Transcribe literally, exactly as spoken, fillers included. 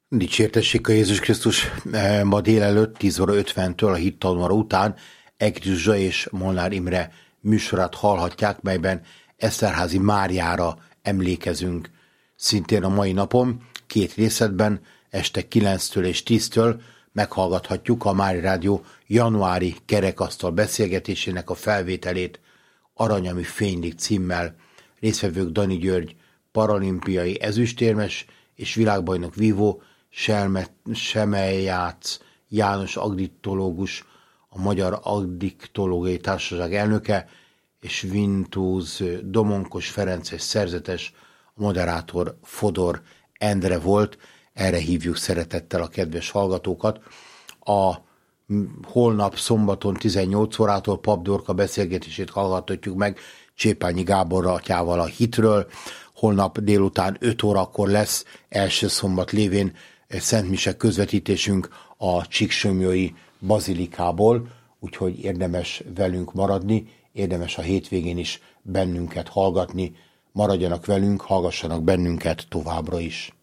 Dicsértessék a Jézus Krisztus. Ma délelőtt tíz óra ötventől a hittanóra után Egri Zsuzsa és Molnár Imre műsorát hallhatják, melyben Eszterházy Máriára emlékezünk. Szintén a mai napon két részletben este kilenctől és tíztől meghallgathatjuk a Mária Rádió januári kerekasztal beszélgetésének a felvételét Aranyami Fénylik címmel. Résztvevők Dani György, paralimpiai ezüstérmes és világbajnok vívó, Semeljác János addiktológus, a Magyar Addiktológiai Társaság elnöke, és Vintúz Domonkos Ferenc és szerzetes, a moderátor Fodor Endre volt. Erre hívjuk szeretettel a kedves hallgatókat. A holnap szombaton tizennyolc órától Pap Dorka beszélgetését hallgathatjuk meg Csépányi Gábor atyával a hitről. Holnap délután öt órakor lesz első szombat lévén szentmise közvetítésünk a Csíksomlyói bazilikából, úgyhogy érdemes velünk maradni, érdemes a hétvégén is bennünket hallgatni. Maradjanak velünk, hallgassanak bennünket továbbra is.